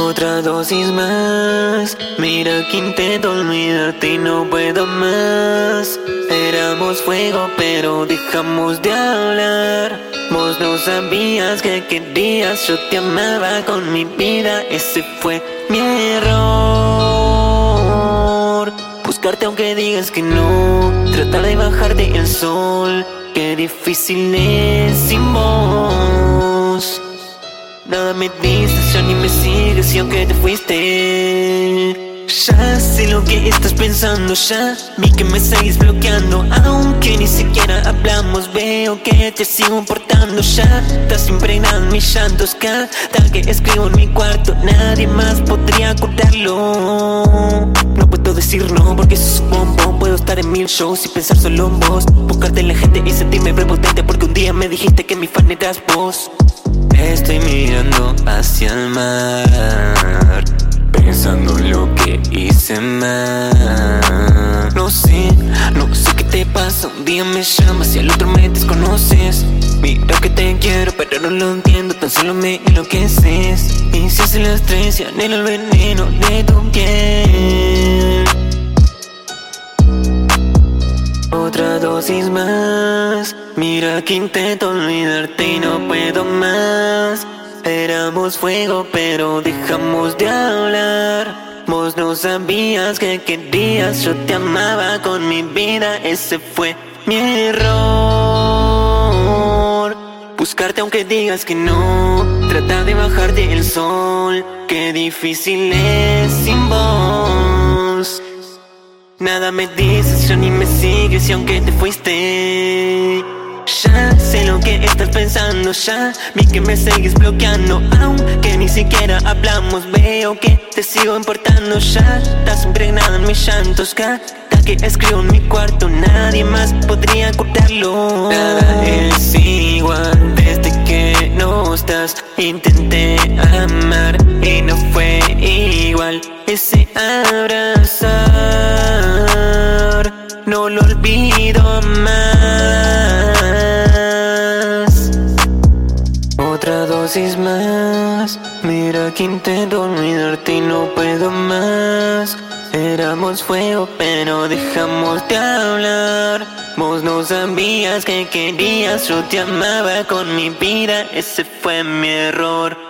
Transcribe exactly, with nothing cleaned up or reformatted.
Otra dosis más. Mira que intento olvidarte y no puedo más. Éramos fuego pero dejamos de hablar. Vos no sabías que querías, yo te amaba con mi vida. Ese fue mi error. Buscarte aunque digas que no. Tratar de bajarte el sol. Qué difícil es sin vos. Nada me dices, ya ni me sigues y aunque te fuiste. Ya sé lo que estás pensando, ya vi que me seguís bloqueando. Aunque ni siquiera hablamos, veo que te sigo importando. Ya estás impregnado en mis llantos, cada que escribo en mi cuarto. Nadie más podría curarlo. No puedo decir no porque sos un bombón. Puedo estar en mil shows y pensar solo en vos. Buscarte en la gente y sentirme prepotente porque un día me dijiste que mi fan eras vos. Estoy mirando hacia el mar, pensando en lo que hice mal. No sé, no sé qué te pasa. Un día me llamas y al otro me desconoces. Mira que te quiero pero no lo entiendo, tan solo me enloqueces. Y si se la estrella en el veneno de tu piel. Otra dosis más. Mira que intento olvidarte y no puedo más. Éramos fuego pero dejamos de hablar. Vos no sabías que querías, yo te amaba con mi vida. Ese fue mi error. Buscarte aunque digas que no. Tratar de bajarte el sol. Qué difícil es sin vos. Nada me dices, ya ni me sigues y aunque te fuiste. Ya sé lo que estás pensando, ya vi que me seguís bloqueando. Aunque ni siquiera hablamos, veo que te sigo importando. Ya estás impregnada en mis llantos, cada que escribo en mi cuarto. Nadie más podría curarlo. Nada es igual desde que no estás. Intenté amar y no fue igual. Ese abrazar no lo olvido más. Otra dosis más. Mira que intento olvidarte y no puedo más. Éramos fuego pero dejamos de hablar. Vos no sabías que querías, yo te amaba con mi vida. Ese fue mi error.